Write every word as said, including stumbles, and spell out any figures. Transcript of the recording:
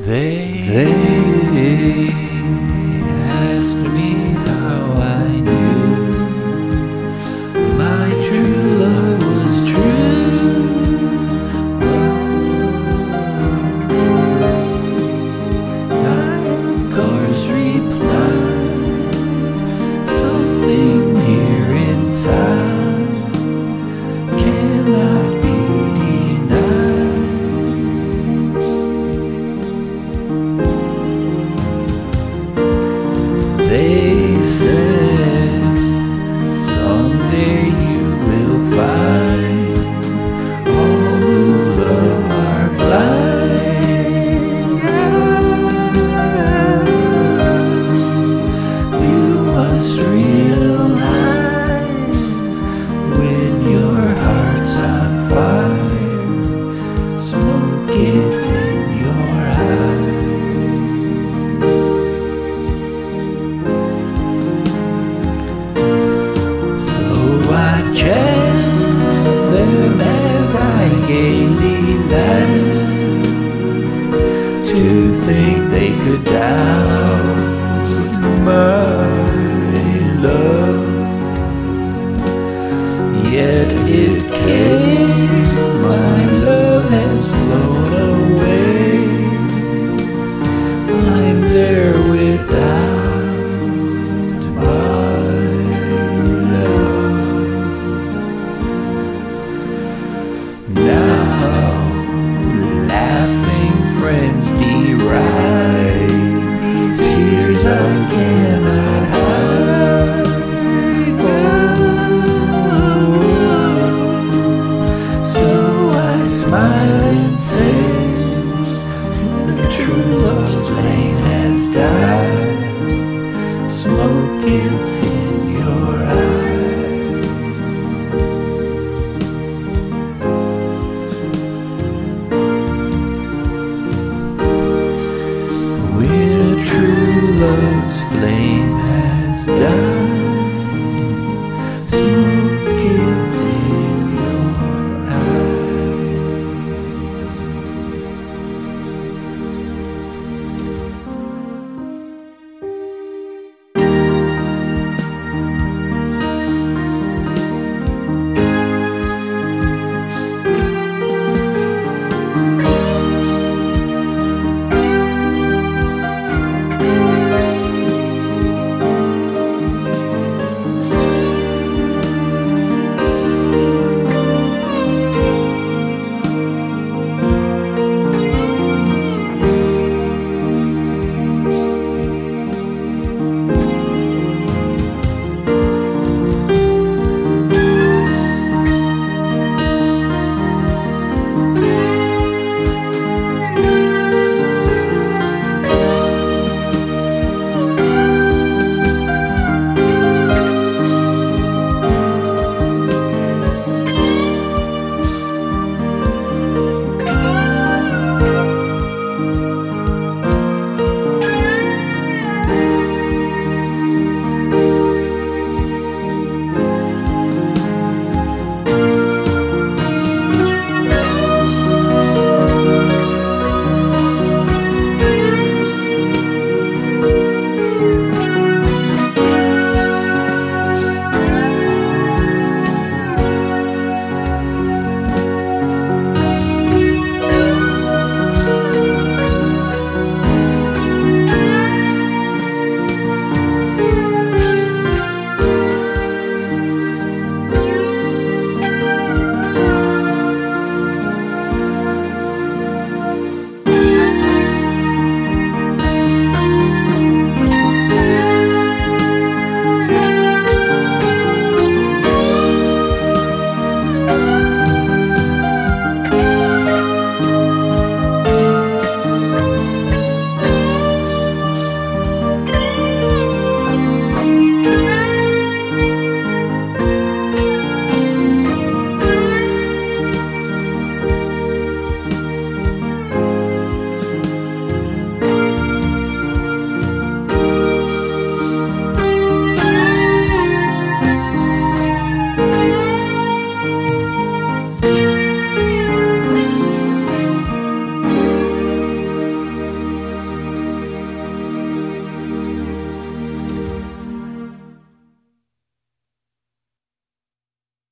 They, they asked me how I knew my true love was true. I of course replied, something here inside cannot be denied. They said, someday you will find all who love are blind. You must realize when your heart's on fire, smoke is in your eyes. I chased them as I gaily left, to think they could doubt my love. Yet it came, my love has flown away. I'm there without now, laughing friends deride these tears I cannot hide. Oh, so I smile.